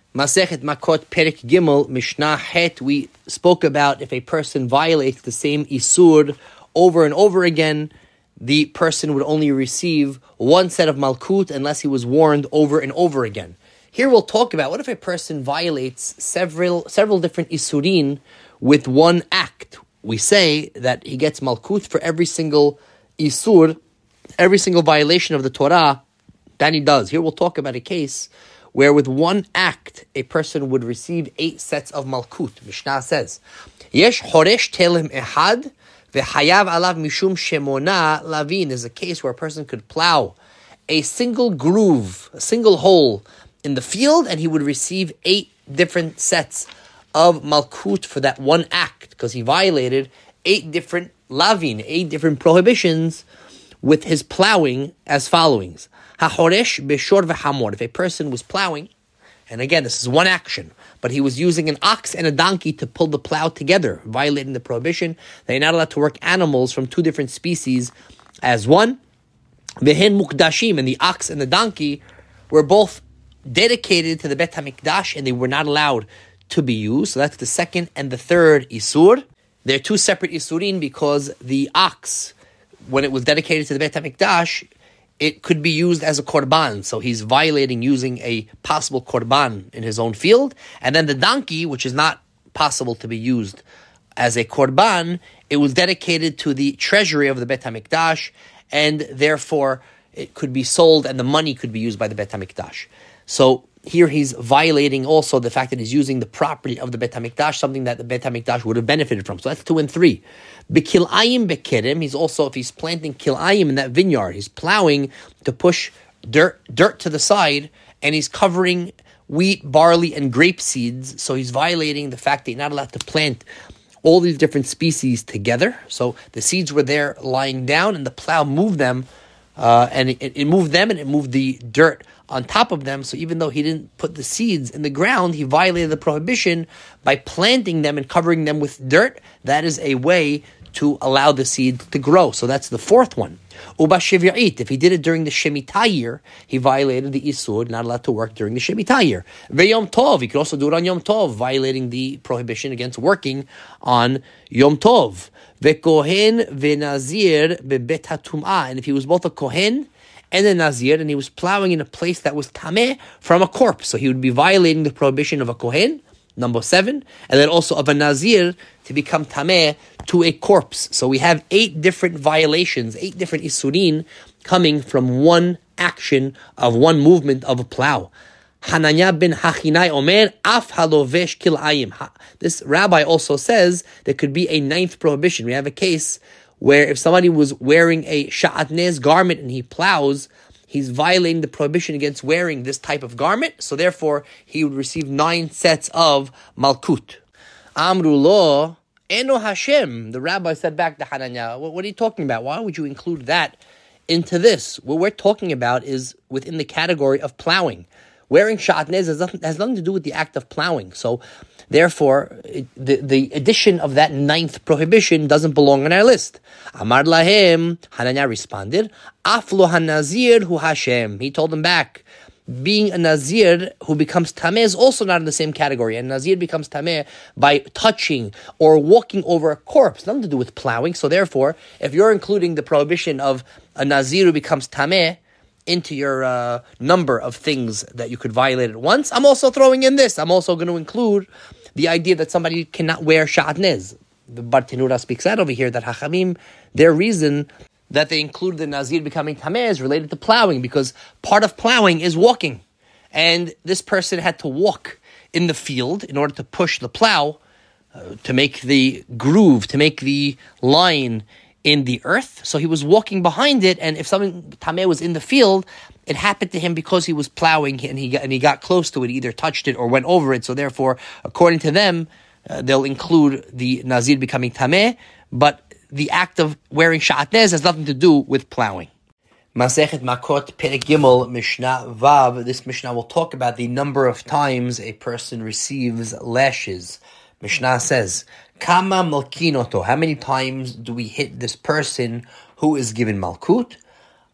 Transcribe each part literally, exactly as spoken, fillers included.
Masechet Makot Perek Gimel Mishnah Het. We spoke about if a person violates the same Isur over and over again, the person would only receive one set of Malkut unless he was warned over and over again. Here we'll talk about what if a person violates several several different Isurin with one act. We say that he gets Malkut for every single Isur, every single violation of the Torah that he does. Here we'll talk about a case where with one act, a person would receive eight sets of Malkut. Mishnah says, Yesh horesh telem ehad vehayav alav mishum shemona lavin. Is a case where a person could plow a single groove, a single hole in the field, and he would receive eight different sets of Malkut for that one act, because he violated eight different lavin, eight different prohibitions with his plowing as followings. HaHoresh beshor v'hamor. If a person was plowing, and again, this is one action, but he was using an ox and a donkey to pull the plow together, violating the prohibition that you're not allowed to work animals from two different species as one. Vehen mukdashim, and the ox and the donkey were both dedicated to the Bet HaMikdash, and they were not allowed to be used. So that's the second and the third Isur. They're two separate Isurin because the ox, when it was dedicated to the Bet HaMikdash, it could be used as a korban. So he's violating using a possible korban in his own field. And then the donkey, which is not possible to be used as a korban, it was dedicated to the treasury of the Bet HaMikdash, and therefore it could be sold and the money could be used by the Bet HaMikdash. So here he's violating also the fact that he's using the property of the Bet HaMikdash, something that the Bet HaMikdash would have benefited from. So that's two and three. Bekilayim bekerem, he's also, if he's planting kilayim in that vineyard, he's plowing to push dirt dirt to the side, and he's covering wheat, barley, and grape seeds. So he's violating the fact that you're not allowed to plant all these different species together. So the seeds were there lying down, and the plow moved them, uh, and it, it moved them, and it moved the dirt on top of them. So even though he didn't put the seeds in the ground, he violated the prohibition by planting them and covering them with dirt. That is a way to allow the seed to grow. So that's the fourth one. Uba Shevi'it, if he did it during the Shemitah year, he violated the Isur, not allowed to work during the Shemitah year. Ve'yom Tov, he could also do it on Yom Tov, violating the prohibition against working on Yom Tov. Ve'kohen ve'nazir be'bet hatum'ah, and if he was both a kohen and a nazir, and he was plowing in a place that was tameh from a corpse, so he would be violating the prohibition of a kohen, number seven, and then also of a nazir to become tameh to a corpse. So we have eight different violations, eight different isurin coming from one action of one movement of a plow. Hananya ben Hachinai Omer af halovesh kilayim. This rabbi also says there could be a ninth prohibition. We have a case where if somebody was wearing a sha'atnez garment and he plows, he's violating the prohibition against wearing this type of garment, so therefore he would receive nine sets of malkut. Amru lo eno Hashem. The rabbi said back to Hananya, what, what are you talking about? Why would you include that into this? What we're talking about is within the category of plowing. Wearing sha'atnez has nothing, has nothing to do with the act of plowing. So therefore, it, the, the addition of that ninth prohibition doesn't belong on our list. Amar lahem, Hananya responded, Aflo hanazir hu Hashem. He told them back, being a nazir who becomes tameh is also not in the same category. And nazir becomes tameh by touching or walking over a corpse, nothing to do with plowing. So therefore, if you're including the prohibition of a nazir who becomes tameh into your uh, number of things that you could violate at once, I'm also throwing in this. I'm also going to include the idea that somebody cannot wear sha'atnez. The Bartenura speaks out over here that Hachamim, their reason that they include the Nazir becoming tameh is related to plowing, because part of plowing is walking. And this person had to walk in the field in order to push the plow, uh, to make the groove, to make the line in the earth. So he was walking behind it, and if something tameh was in the field, it happened to him because he was plowing and he got, and he got close to it, either touched it or went over it. So therefore, according to them, uh, they'll include the Nazir becoming tameh, but the act of wearing sha'atnez has nothing to do with plowing. Masechet Makot Perek Gimel Mishnah Vav. This Mishnah will talk about the number of times a person receives lashes. Mishnah says, Kama malkinoto. How many times do we hit this person who is given malkut?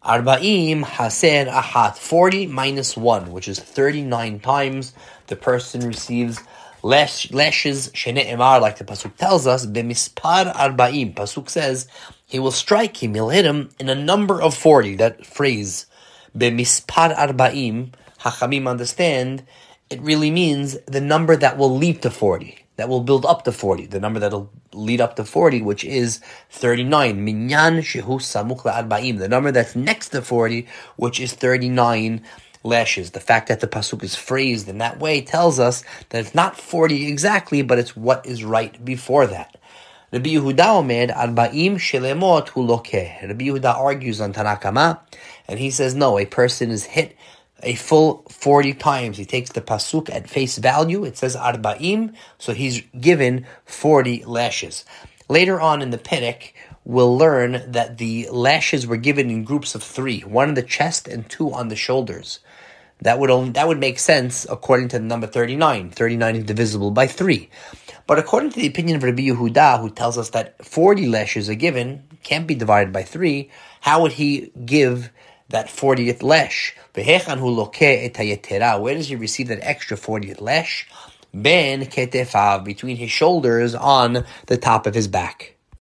Arba'im haser ahat, forty minus one, which is thirty-nine times the person receives lesh, leshes, shene'emar, like the Pasuk tells us, b'mispar arba'im. Pasuk says, he will strike him, he'll hit him in a number of forty. That phrase, b'mispar arba'im, Hachamim understand, it really means the number that will lead to forty, that will build up to forty, the number that will lead up to forty, which is thirty-nine. Minyan shehu samuch la'arba'im, the number that's next to forty, which is thirty-nine lashes. The fact that the pasuk is phrased in that way tells us that it's not forty exactly, but it's what is right before that. Rabbi Yehuda omer, arba'im shelemot hu lokeh. Rabbi Yehuda argues on Tanakama, and he says, no, a person is hit a full forty times. He takes the pasuk at face value. It says arba'im, so he's given forty lashes. Later on in the Perek, we'll learn that the lashes were given in groups of three, one in the chest and two on the shoulders. That would only, that would make sense according to the number thirty-nine. thirty-nine is divisible by three. But according to the opinion of Rabbi Yehuda, who tells us that forty lashes are given, can't be divided by three, how would he give that fortieth lesh? Where does he receive that extra fortieth lesh? Ben ketefav, between his shoulders on the top of his back.